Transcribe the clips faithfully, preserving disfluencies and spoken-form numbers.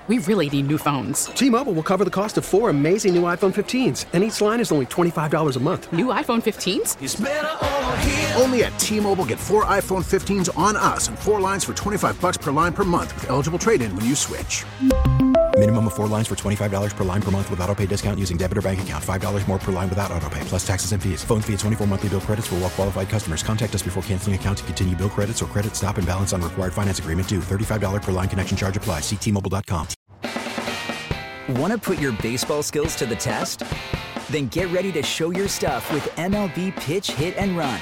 We really need new phones. T-Mobile will cover the cost of four amazing new iPhone fifteens, and each line is only twenty-five dollars a month. New iPhone fifteens? It's better over here. Only at T-Mobile, get four iPhone fifteens on us and four lines for twenty-five dollars per line per month with eligible trade-in when you switch. Minimum of four lines for twenty-five dollars per line per month with autopay discount using debit or bank account. five dollars more per line without autopay, plus taxes and fees. Phone fee at twenty-four monthly bill credits for well-qualified customers. Contact us before canceling account to continue bill credits or credit stop and balance on required finance agreement due. thirty-five dollars per line connection charge applies. See T Mobile dot com. Want to put your baseball skills to the test? Then get ready to show your stuff with M L B Pitch, Hit, and Run.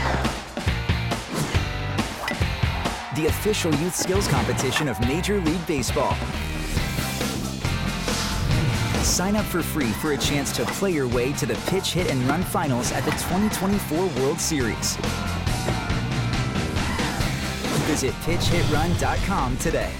The official youth skills competition of Major League Baseball. Sign up for free for a chance to play your way to the Pitch, Hit, and Run finals at the twenty twenty-four World Series. Visit pitch hit run dot com today.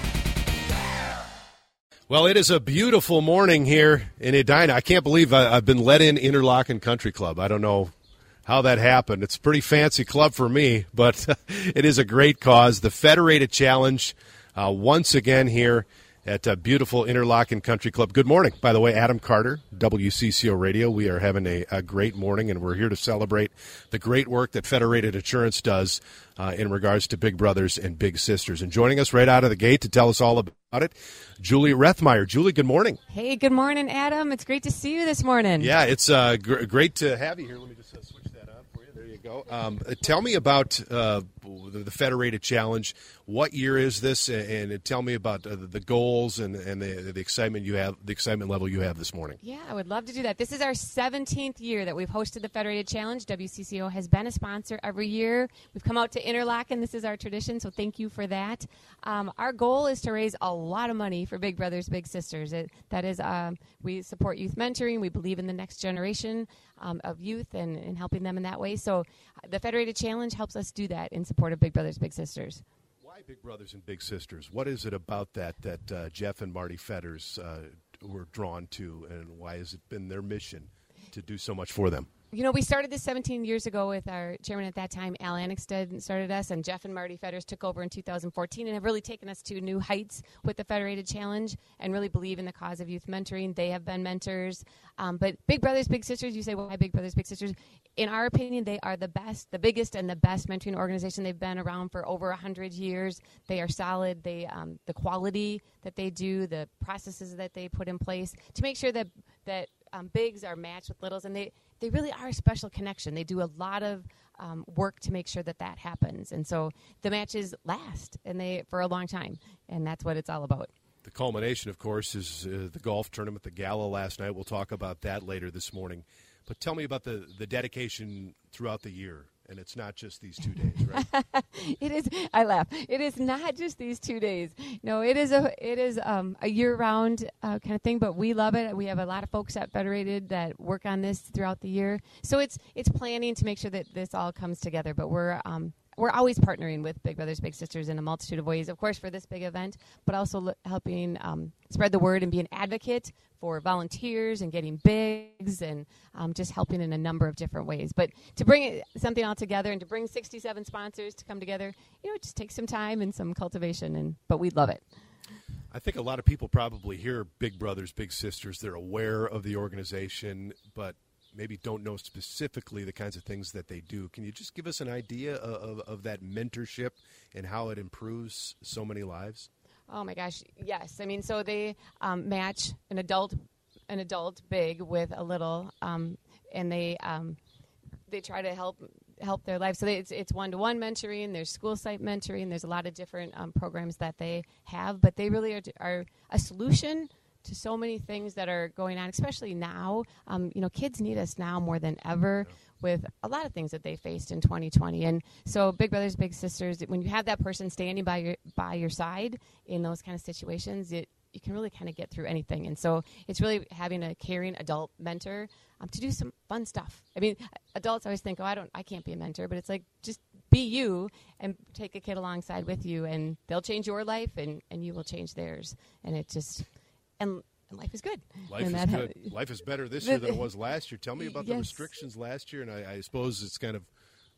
Well, it is a beautiful morning here in Edina. I can't believe I, I've been let in Interlochen Country Club. I don't know how that happened. It's a pretty fancy club for me, but it is a great cause. The Federated Challenge uh, once again here at uh, beautiful Interlochen Country Club. Good morning, by the way, Adam Carter, W C C O Radio. We are having a, a great morning, and we're here to celebrate the great work that Federated Insurance does uh, in regards to Big Brothers and Big Sisters. And joining us right out of the gate to tell us all about it, Julie Rethmeyer. Julie, good morning. Hey, good morning, Adam. It's great to see you this morning. Yeah, it's uh, gr- great to have you here. Let me just uh, switch that on for you. There you go. Um, tell me about uh, the Federated Challenge. What year is this? And, and tell me about uh, the goals and, and the, the excitement you have, the excitement level you have this morning. Yeah, I would love to do that. This is our seventeenth year that we've hosted the Federated Challenge. W C C O has been a sponsor every year. We've come out to Interlochen. This is our tradition, so thank you for that. Um, our goal is to raise a lot of money for Big Brothers Big Sisters. It, that is, um, we support youth mentoring. We believe in the next generation um, of youth and, and helping them in that way. So the Federated Challenge helps us do that in support of Big Brothers Big Sisters. Why Big Brothers and Big Sisters? What is it about that that uh, Jeff and Marty Fetters uh, were drawn to, and why has it been their mission to do so much for them? You know, we started this seventeen years ago with our chairman at that time, Al Annixted, started us, and Jeff and Marty Fetters took over in two thousand fourteen and have really taken us to new heights with the Federated Challenge and really believe in the cause of youth mentoring. They have been mentors. Um, but Big Brothers, Big Sisters, you say, well, why Big Brothers, Big Sisters? In our opinion, they are the best, the biggest and the best mentoring organization. They've been around for over one hundred years. They are solid. They um, the quality that they do, the processes that they put in place to make sure that, that um, bigs are matched with littles, and they They really are a special connection. They do a lot of um, work to make sure that that happens. And so the matches last and they for a long time, and that's what it's all about. The culmination, of course, is uh, the golf tournament, the gala last night. We'll talk about that later this morning. But tell me about the, the dedication throughout the year. And it's not just these two days, right? It is. I laugh. It is not just these two days. No, it is a it is um, a year-round uh, kind of thing. But we love it. We have a lot of folks at Federated that work on this throughout the year. So it's it's planning to make sure that this all comes together. But we're um, we're always partnering with Big Brothers Big Sisters in a multitude of ways. Of course, for this big event, but also l- helping um, spread the word and be an advocate for volunteers and getting bigs and um, just helping in a number of different ways. But to bring it, something all together and to bring sixty-seven sponsors to come together, you know, it just takes some time and some cultivation, and but we love it. I think a lot of people probably hear Big Brothers, Big Sisters. They're aware of the organization, but maybe don't know specifically the kinds of things that they do. Can you just give us an idea of, of, of that mentorship and how it improves so many lives? Oh my gosh, yes. I mean, so they um, match an adult, an adult big with a little, um, and they um, they try to help help their life. So they, it's it's one to one mentoring. There's school site mentoring. There's a lot of different um, programs that they have, but they really are, are a solution to so many things that are going on, especially now. Um, you know, kids need us now more than ever with a lot of things that they faced in twenty twenty. And so Big Brothers, Big Sisters, when you have that person standing by your by your side in those kind of situations, it you can really kind of get through anything. And so it's really having a caring adult mentor um, to do some fun stuff. I mean, adults always think, oh, I don't, I can't be a mentor, but it's like, just be you and take a kid alongside with you, and they'll change your life and, and you will change theirs. And it just, and, and life is good. Life and is that good. Ha- life is better this year than it was last year. Tell me about yes. the restrictions last year, and I, I suppose it's kind of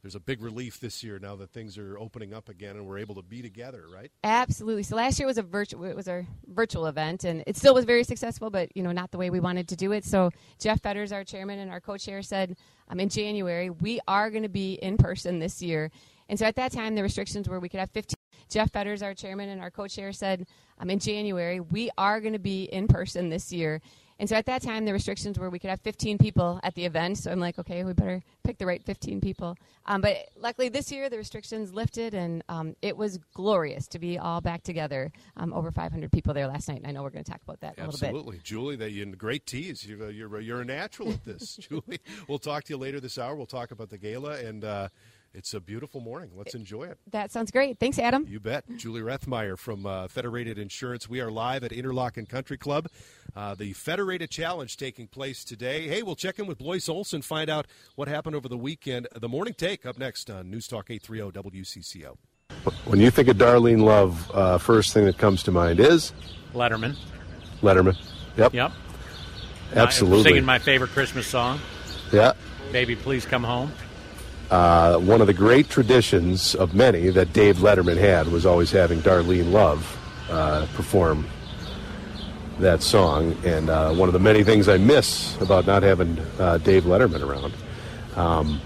there's a big relief this year now that things are opening up again and we're able to be together, right? Absolutely. So last year was a virtual it was our virtual event, and it still was very successful, but you know, not the way we wanted to do it. So Jeff Fetters, our chairman and our co-chair, said um, in January we are going to be in person this year. And so at that time the restrictions were we could have fifteen. Jeff Fetters, our chairman and our co-chair, said um, in January we are going to be in person this year. And so at that time, the restrictions were we could have fifteen people at the event. So I'm like, okay, we better pick the right fifteen people. Um, but luckily this year, the restrictions lifted, and um, it was glorious to be all back together. Um, over five hundred people there last night, and I know we're going to talk about that Absolutely. a little bit. Absolutely. Julie, that you great tease. You're, you're, you're a natural at this, Julie. We'll talk to you later this hour. We'll talk about the gala, and uh, it's a beautiful morning. Let's enjoy it. That sounds great. Thanks, Adam. You bet. Julie Rethmeyer from uh, Federated Insurance. We are live at Interlochen Country Club. Uh, the Federated Challenge taking place today. Hey, we'll check in with Blois Olson, find out what happened over the weekend. The Morning Take up next on News Talk eight thirty W C C O. When you think of Darlene Love, uh, first thing that comes to mind is? Letterman. Letterman. Yep. Yep. Absolutely. I'm singing my favorite Christmas song. Yeah. Baby, Please Come Home. Uh, one of the great traditions of many that Dave Letterman had was always having Darlene Love uh, perform that song. And uh, one of the many things I miss about not having uh, Dave Letterman around. Um,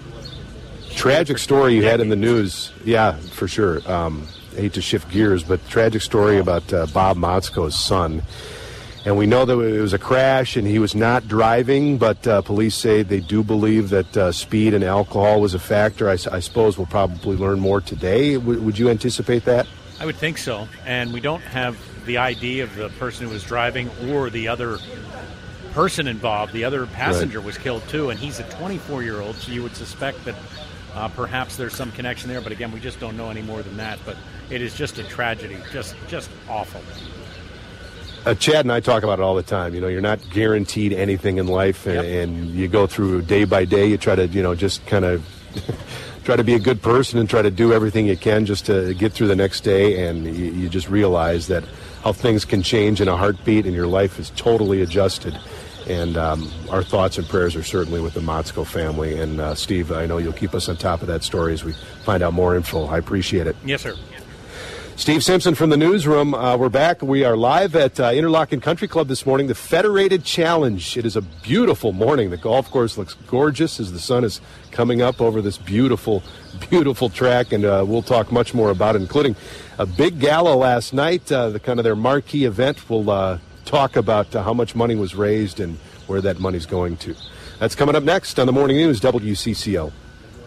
tragic story you had in the news. Yeah, for sure. Um, I hate to shift gears, but tragic story about uh, Bob Motzko's son. And we know that it was a crash and he was not driving, but uh, police say they do believe that uh, speed and alcohol was a factor. I, I suppose we'll probably learn more today. W- would you anticipate that? I would think so. And we don't have the I D of the person who was driving or the other person involved. The other passenger right. was killed too, and he's a twenty-four-year-old, so you would suspect that uh, perhaps there's some connection there. But again, we just don't know any more than that. But it is just a tragedy, just just awful. Uh, Chad and I talk about it all the time. You know, you're not guaranteed anything in life, and, yep. and you go through day by day. You try to, you know, just kind of try to be a good person and try to do everything you can just to get through the next day. And you, you just realize that how things can change in a heartbeat, and your life is totally adjusted. And um, our thoughts and prayers are certainly with the Motzko family. And uh, Steve, I know you'll keep us on top of that story as we find out more info. I appreciate it. Yes, sir. Steve Simpson from the newsroom. Uh, we're back. We are live at uh, Interlochen Country Club this morning, the Federated Challenge. It is a beautiful morning. The golf course looks gorgeous as the sun is coming up over this beautiful, beautiful track, and uh, we'll talk much more about it, including a big gala last night, uh, the kind of their marquee event. We'll uh, talk about uh, how much money was raised and where that money's going to. That's coming up next on the Morning News, W C C O.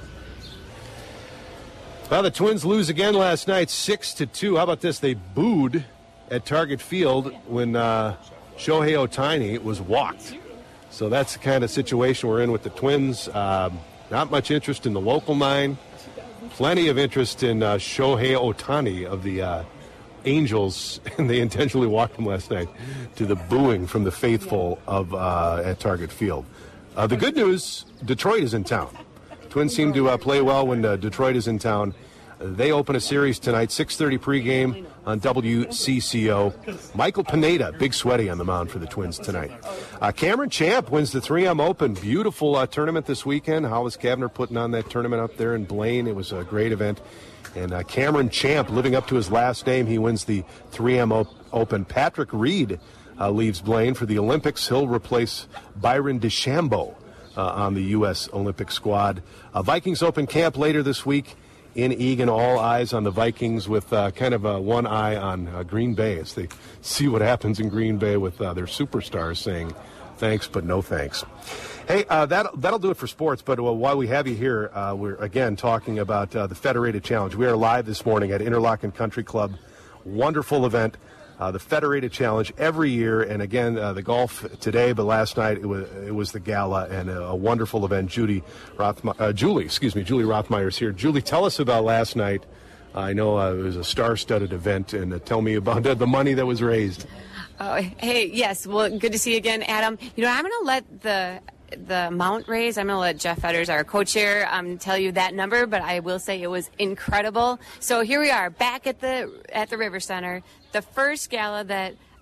Well, the Twins lose again last night, six to two. How about this? They booed at Target Field when uh, Shohei Ohtani was walked. So that's the kind of situation we're in with the Twins. Um, not much interest in the local nine. Plenty of interest in uh, Shohei Ohtani of the uh, Angels, and they intentionally walked him last night to the booing from the faithful of uh, at Target Field. Uh, the good news, Detroit is in town. Twins seem to uh, play well when uh, Detroit is in town. Uh, they open a series tonight, six thirty pregame on W C C O. Michael Pineda, big sweaty on the mound for the Twins tonight. Uh, Cameron Champ wins the three M Open. Beautiful uh, tournament this weekend. Hollis Kavner putting on that tournament up there in Blaine. It was a great event. And uh, Cameron Champ, living up to his last name, he wins the three M Open. Patrick Reed uh, leaves Blaine for the Olympics. He'll replace Byron DeChambeau. Uh, on the U S Olympic squad. Uh, Vikings open camp later this week in Eagan. All eyes on the Vikings with uh, kind of uh, one eye on uh, Green Bay as they see what happens in Green Bay with uh, their superstars saying thanks but no thanks. Hey, uh, that, that'll do it for sports, but uh, while we have you here, uh, we're again talking about uh, the Federated Challenge. We are live this morning at Interlochen Country Club. Wonderful event. Uh, the Federated Challenge every year, and again, uh, the golf today, but last night it was it was the gala and a, a wonderful event. Judy Rothme- uh, Julie, excuse me, Julie Rothmeyer's here. Julie, tell us about last night. I know uh, it was a star-studded event, and uh, tell me about uh, the money that was raised. Oh, hey, yes. Well, good to see you again, Adam. You know, I'm going to let the the amount raised, I'm going to let Jeff Fetters, our co-chair, um, tell you that number, but I will say it was incredible. So here we are, back at the at the River Center, the first gala that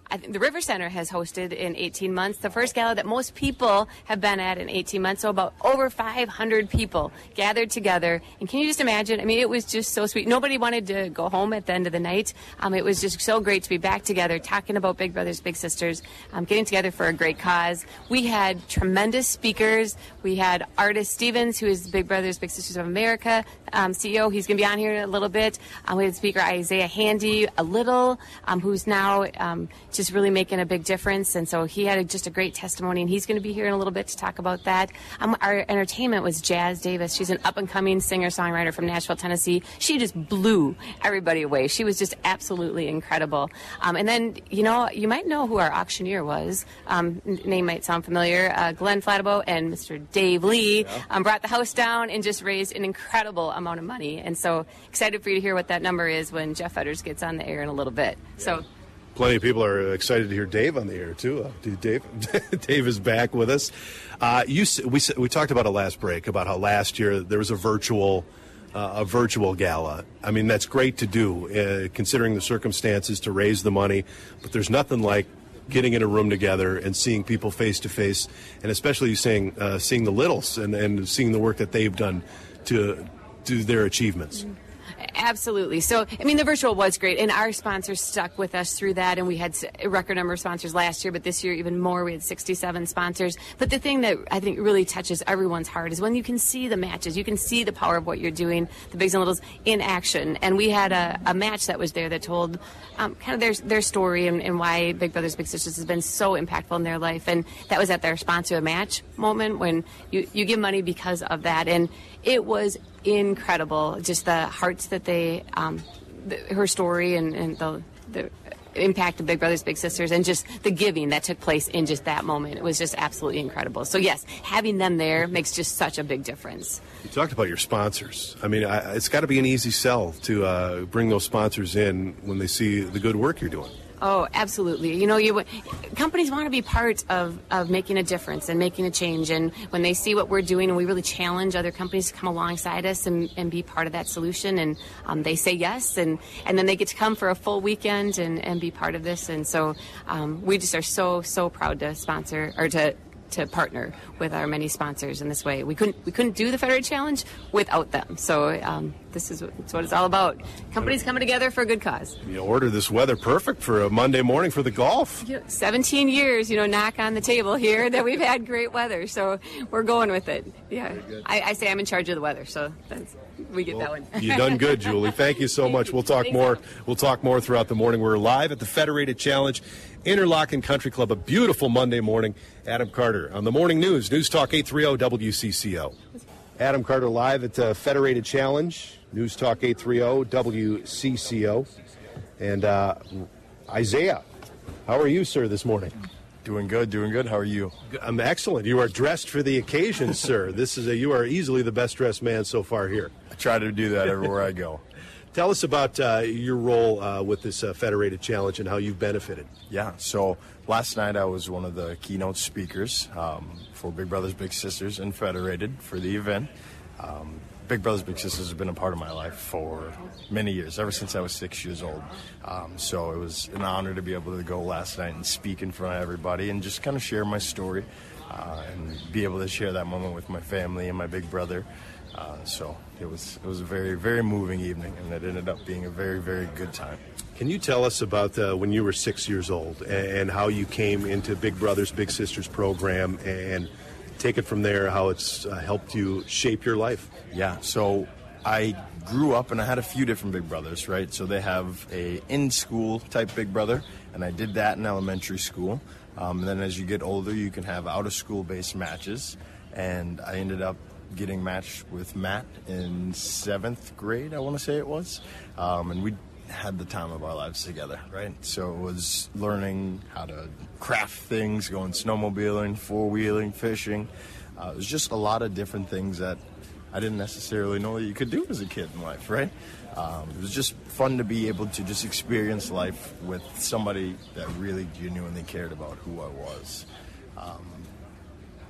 I think the River Center has hosted in eighteen months, the first gala that most people have been at in eighteen months. So about over five hundred people gathered together. And can you just imagine? I mean, it was just so sweet. Nobody wanted to go home at the end of the night. Um, it was just so great to be back together, talking about Big Brothers Big Sisters, um, getting together for a great cause. We had tremendous speakers. We had Artis Stevens, who is Big Brothers Big Sisters of America um, C E O. He's going to be on here in a little bit. Um, we had speaker Isaiah Handy, a little, um, who's now um, just really making a big difference. And so he had a, just a great testimony, and he's going to be here in a little bit to talk about that. Um, our entertainment was Jazz Davis. She's an up-and-coming singer-songwriter from Nashville, Tennessee. She just blew everybody away. She was just absolutely incredible. Um, and then, you know, you might know who our auctioneer was. Um, name might sound familiar. Uh, Glenn Flattabo and Mister Dave Lee yeah. um, brought the house down and just raised an incredible amount of money. And so excited for you to hear what that number is when Jeff Fetters gets on the air in a little bit. So. Plenty of people are excited to hear Dave on the air, too. Uh, Dave Dave is back with us. Uh, you, we, we talked about it last break, about how last year there was a virtual uh, a virtual gala. I mean, that's great to do, uh, considering the circumstances, to raise the money. But there's nothing like getting in a room together and seeing people face-to-face, and especially seeing, uh, seeing the Littles and, and seeing the work that they've done to do their achievements. Mm-hmm. Absolutely. So, I mean, the virtual was great, and our sponsors stuck with us through that, and we had a record number of sponsors last year, but this year even more. We had sixty-seven sponsors. But the thing that I think really touches everyone's heart is when you can see the matches, you can see the power of what you're doing, the Bigs and Littles, in action. And we had a, a match that was there that told um, kind of their their story and, and why Big Brothers Big Sisters has been so impactful in their life. And that was at their sponsor a match moment when you, you give money because of that. And it was incredible, just the hearts that they, um, the, her story and, and the, the impact of Big Brothers Big Sisters and just the giving that took place in just that moment. It was just absolutely incredible. So yes, having them there makes just such a big difference. You talked about your sponsors. I mean, I, it's got to be an easy sell to uh, bring those sponsors in when they see the good work you're doing. Oh, absolutely. You know, you companies want to be part of, of making a difference and making a change. And when they see what we're doing, and we really challenge other companies to come alongside us and, and be part of that solution, and um, they say yes, and, and then they get to come for a full weekend and, and be part of this. And so um, we just are so, so proud to sponsor or to to partner with our many sponsors in this way. We couldn't we couldn't do the Federated Challenge without them. So um, this is what, it's what it's all about. Companies coming together for a good cause. You ordered this weather perfect for a Monday morning for the golf. Yeah, seventeen years, you know, knock on the table here that we've had great weather. So we're going with it. Yeah, I, I say I'm in charge of the weather, so that's, we get well, that one. You done good, Julie. Thank you so Thank much. You. We'll talk Thanks more. So we'll talk more throughout the morning. We're live at the Federated Challenge, Interlochen Country Club. A beautiful Monday morning. Adam Carter on the morning news, News Talk eight thirty W C C O. Adam Carter live at the Federated Challenge, News Talk eight thirty W C C O. And uh, Isaiah, how are you, sir, this morning? Doing good, doing good. How are you? I'm excellent. You are dressed for the occasion, sir. This is a, you are easily the best dressed man so far here. I try to do that everywhere I go. Tell us about uh, your role uh, with this uh, Federated Challenge and how you've benefited. Yeah, so last night I was one of the keynote speakers um, for Big Brothers Big Sisters and Federated for the event. Um, Big Brothers Big Sisters has been a part of my life for many years, ever since I was six years old. Um, so it was an honor to be able to go last night and speak in front of everybody and just kind of share my story uh, and be able to share that moment with my family and my big brother. Uh, so it was it was a very, very moving evening, and it ended up being a very, very good time. Can you tell us about uh, when you were six years old and, and how you came into Big Brothers Big Sisters program, and take it from there, how it's uh, helped you shape your life? Yeah, so I grew up and I had a few different Big Brothers, right? So they have a in-school type Big Brother, and I did that in elementary school. Um, and then as you get older, you can have out-of-school based matches, and I ended up getting matched with Matt in seventh grade, I want to say it was. Um, and we had the time of our lives together, right? So it was learning how to craft things, going snowmobiling, four-wheeling, fishing. Uh, it was just a lot of different things that I didn't necessarily know that you could do as a kid in life, right? Um, it was just fun to be able to just experience life with somebody that really genuinely cared about who I was. Um,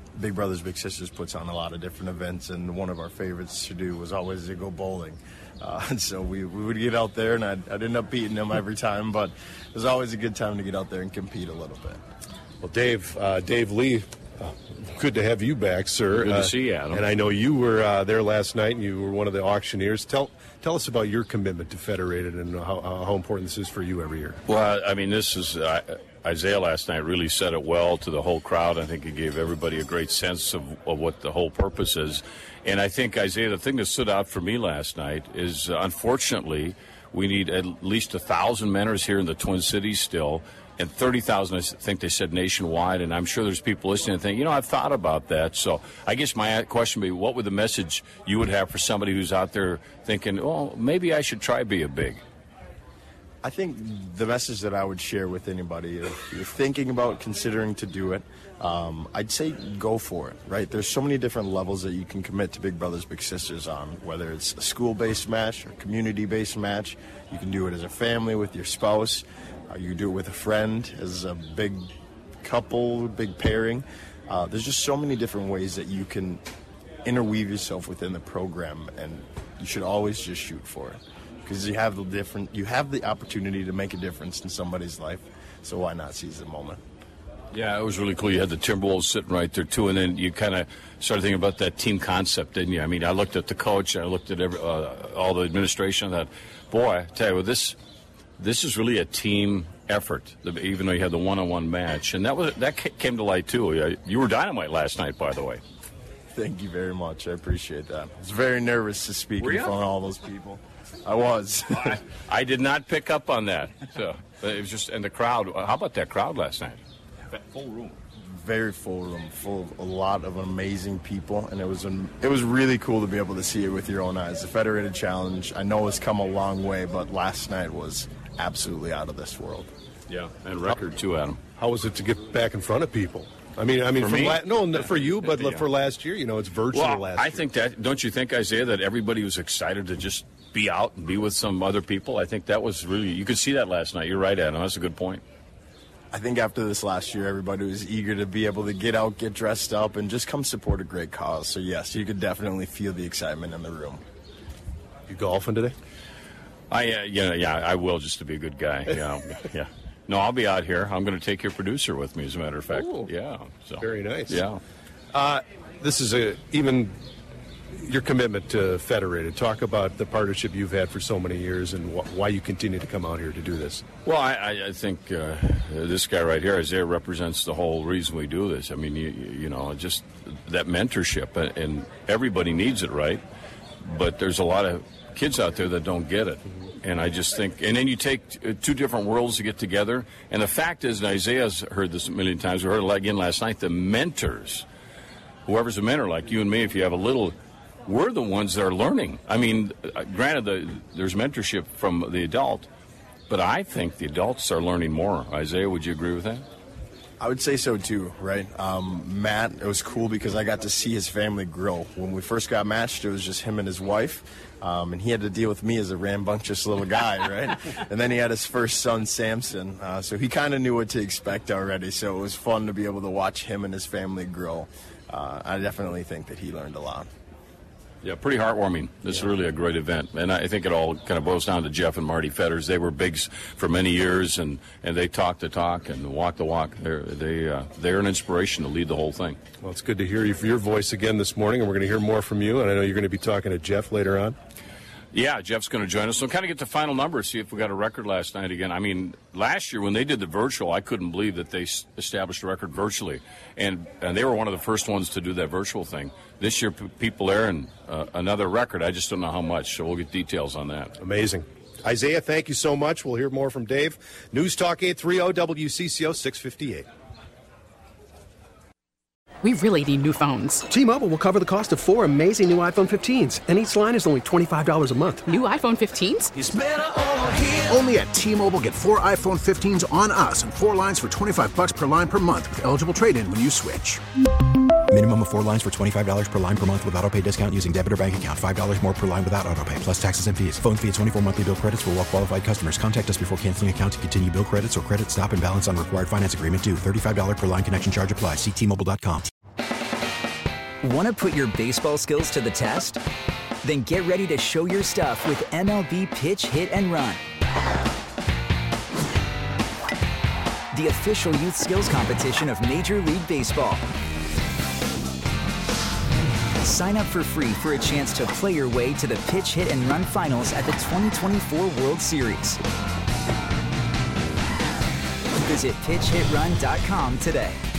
Big Brothers Big Sisters puts on a lot of different events, and one of our favorites to do was always to go bowling. Uh, and so we, we would get out there, and I'd, I'd end up beating them every time, but it was always a good time to get out there and compete a little bit. Well, Dave, uh, Dave Lee, uh, good to have you back, sir. Good to uh, see you, Adam. And I know you were uh, there last night, and you were one of the auctioneers. Tell tell us about your commitment to Federated and how, how important this is for you every year. Well, I mean, this is uh, Isaiah last night really said it well to the whole crowd. I think he gave everybody a great sense of, of what the whole purpose is. And I think, Isaiah, the thing that stood out for me last night is, uh, unfortunately, we need at least one thousand mentors here in the Twin Cities still, and thirty thousand, I think they said, nationwide. And I'm sure there's people listening and think, you know, I've thought about that. So I guess my question would be, what would the message you would have for somebody who's out there thinking, well, maybe I should try be a big? I think the message that I would share with anybody, if you're thinking about considering to do it, um, I'd say go for it, right? There's so many different levels that you can commit to Big Brothers Big Sisters on, whether it's a school-based match or community-based match. You can do it as a family with your spouse. Uh, you can do it with a friend as a big couple, big pairing. Uh, there's just so many different ways that you can interweave yourself within the program, and you should always just shoot for it. Because you have the different, you have the opportunity to make a difference in somebody's life, so why not seize the moment? Yeah, it was really cool. You had the Timberwolves sitting right there too, and then you kind of started thinking about that team concept, didn't you? I mean, I looked at the coach, I looked at every, uh, all the administration, and thought, boy, I tell you what, this this is really a team effort. Even though you had the one-on-one match, and that was that came to light too. You were dynamite last night, by the way. Thank you very much. I appreciate that. I was very nervous to speak Were in you? front of all those people. I was. I, I did not pick up on that. So but it was just, and the crowd. How about that crowd last night? Full room. Very full room, full of a lot of amazing people, and it was an, it was really cool to be able to see it with your own eyes. The Federated Challenge, I know, has come a long way, but last night was absolutely out of this world. Yeah, and record too, Adam. How was it to get back in front of people? I mean, I mean, For from me? la- no, not for you, but Yeah. for last year, you know, it's virtual Well, last I year. think that, don't you think, Isaiah, that everybody was excited to just be out and be with some other people? I think that was really, you could see that last night. You're right, Adam. That's a good point. I think after this last year, everybody was eager to be able to get out, get dressed up, and just come support a great cause. So, yes, you could definitely feel the excitement in the room. You golfing today? I, uh, yeah, yeah, I will, just to be a good guy. Yeah, yeah. No, I'll be out here. I'm going to take your producer with me, as a matter of fact. Ooh. Yeah. So. Very nice. Yeah. Uh, this is a even your commitment to Federated. Talk about the partnership you've had for so many years and wh- why you continue to come out here to do this. Well, I, I, I think uh, this guy right here, Isaiah, represents the whole reason we do this. I mean, you, you know, just that mentorship, and, and everybody needs it, right? But there's a lot of kids out there that don't get it. And I just think, and then you take t- two different worlds to get together. And the fact is, and Isaiah's heard this a million times, we heard it again last night, the mentors, whoever's a mentor, like you and me, if you have a little, we're the ones that are learning. I mean, uh, granted, the, there's mentorship from the adult, but I think the adults are learning more. Isaiah, would you agree with that? I would say so, too, right? Um, Matt, it was cool because I got to see his family grow. When we first got matched, it was just him and his wife, um, and he had to deal with me as a rambunctious little guy, right? And then he had his first son, Samson, uh, so he kind of knew what to expect already, so it was fun to be able to watch him and his family grow. Uh, I definitely think that he learned a lot. Yeah, pretty heartwarming. This yeah. is really a great event. And I think it all kind of boils down to Jeff and Marty Fetters. They were bigs for many years, and, and they talk the talk and walk the walk. They're, they, uh, they're an inspiration to lead the whole thing. Well, it's good to hear your voice again this morning, and we're going to hear more from you. And I know you're going to be talking to Jeff later on. Yeah, Jeff's going to join us. So kind of get the final numbers, see if we got a record last night again. I mean, last year when they did the virtual, I couldn't believe that they established a record virtually. And and they were one of the first ones to do that virtual thing. This year, p- people there, and uh, another record. I just don't know how much, so we'll get details on that. Amazing. Isaiah, thank you so much. We'll hear more from Dave. News Talk eight thirty W C C O six fifty-eight. We really need new phones. T-Mobile will cover the cost of four amazing new iPhone fifteens, and each line is only twenty-five dollars a month. New iPhone fifteens? It's better over here. Only at T-Mobile, get four iPhone fifteens on us and four lines for twenty-five dollars per line per month with eligible trade-in when you switch. Minimum of four lines for twenty-five dollars per line per month with autopay discount using debit or bank account. five dollars more per line without autopay, plus taxes and fees. Phone fee at twenty-four monthly bill credits for well-qualified customers. Contact us before canceling account to continue bill credits or credit stop and balance on required finance agreement due. thirty-five dollars per line connection charge applies. See T Mobile dot com. Want to put your baseball skills to the test? Then get ready to show your stuff with M L B Pitch, Hit, and Run, the official youth skills competition of Major League Baseball. Sign up for free for a chance to play your way to the Pitch, Hit, and Run finals at the twenty twenty-four World Series. Visit pitch hit run dot com today.